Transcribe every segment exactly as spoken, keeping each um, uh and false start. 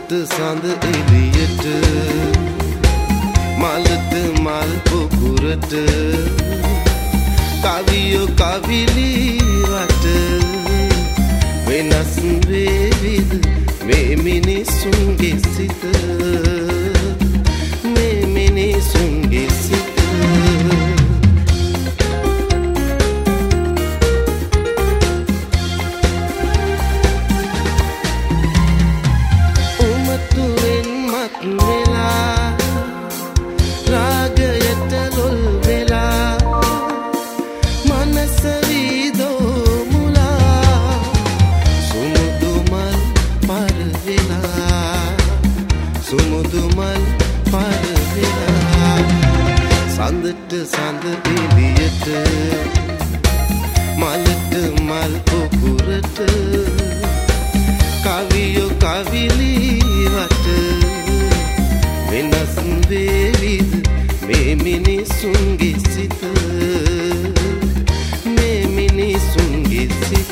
සඳට සඳ එළියට මලට මල් පොකුරට කවියෝ කවිලි වට වෙනස් වේවිද මේ මිනිසුන්ගේ සිත මේ මිනිසුන්ගේ සිත සඳට සඳ එළියට මලට මල් පොකුරට කවියෝ කවිලි වට වෙනස් වේවිද මේ මිනිසුන්ගේ සිත මේ මිනිසුන්ගේ සිත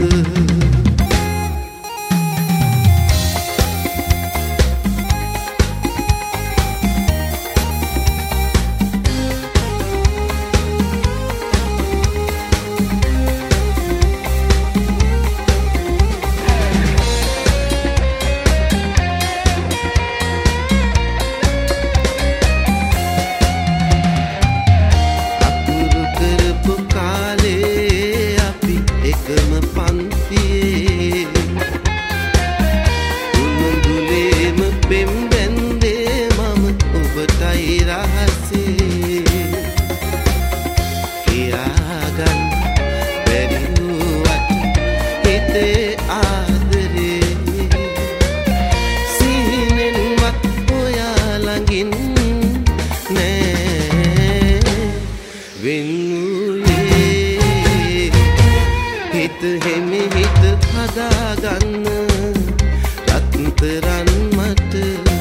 හිත හිමි හිත හදාගන්න රත්තරන් මට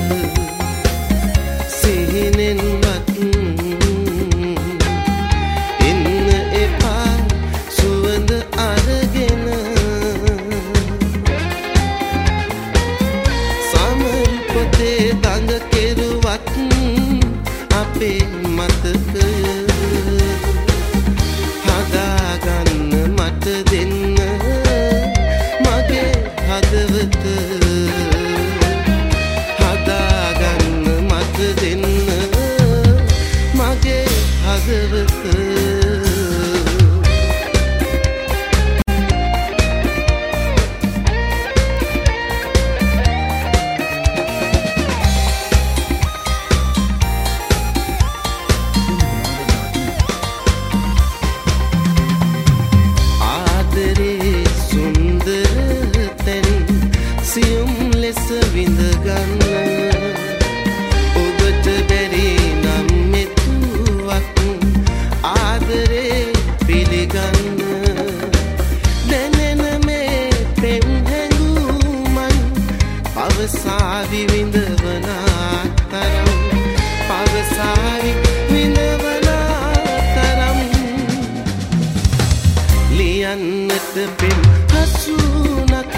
සිහිනෙන්වත් ඉන්න එපා සුවඳ අරගෙන සමරුපතේ දඟ කෙරුවත් අපේ මතකය හදාගන්න මට දෙන්න මගේ හදවත හදාගන්න මට දෙන්න මගේ හදවත සියුම් ලෙස විඳ ගන්න ඔබට බැරි නම් මෙතුවක් ආදරේ පිළිගන්න දැනෙන මේ පෙම් හැඟුමන් පවසාවි විඳවන තරම් පවසාවි විඳවන තරම් ලියන්නට පෙම් හසුනක්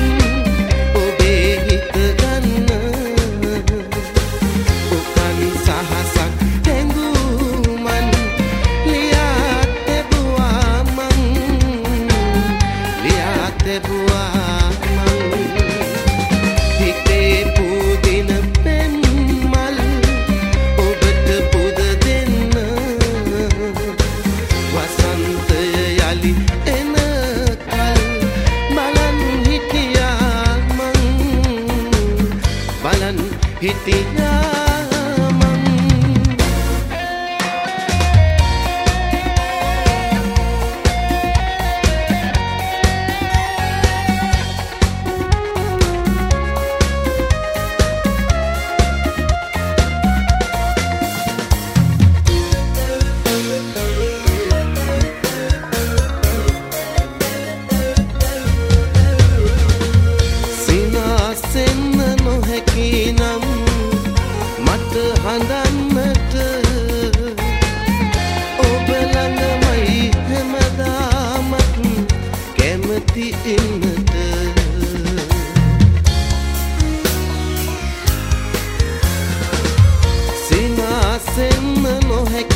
හිටියා මං සිනාසෙන්න නොහැකි නම්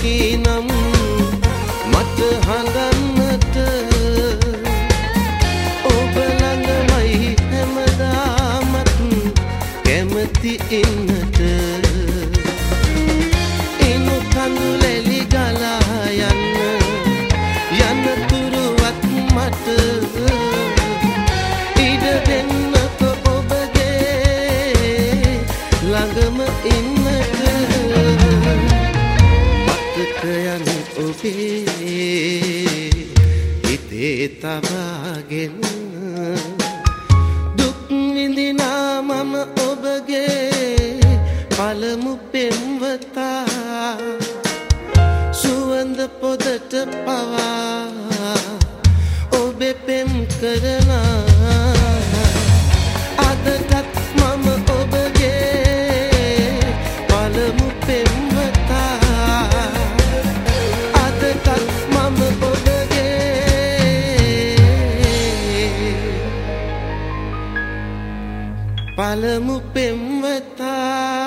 කීනම් මට හඳන්නට ඔබ ළඟමයි හැමදාමත් කැමති ඉන්නට ඉනු කඳුලැලි ගලා යන්න යනතුරුවත් මට ඉඩ දෙන්නක ඔබගේ ළඟම ඉන්නට මතකයන් ඔබේ හිතේ තබාගෙන දුක් විඳිනා මම ඔබගේ පළමු පෙම්වතා සුවඳ පොදට පවා ඔබේ පෙම් කරනා අදටත් මම ඔබගේ පළමු පෙම්වතා අදටත් මම ඔබගේ පළමු පෙම්වතා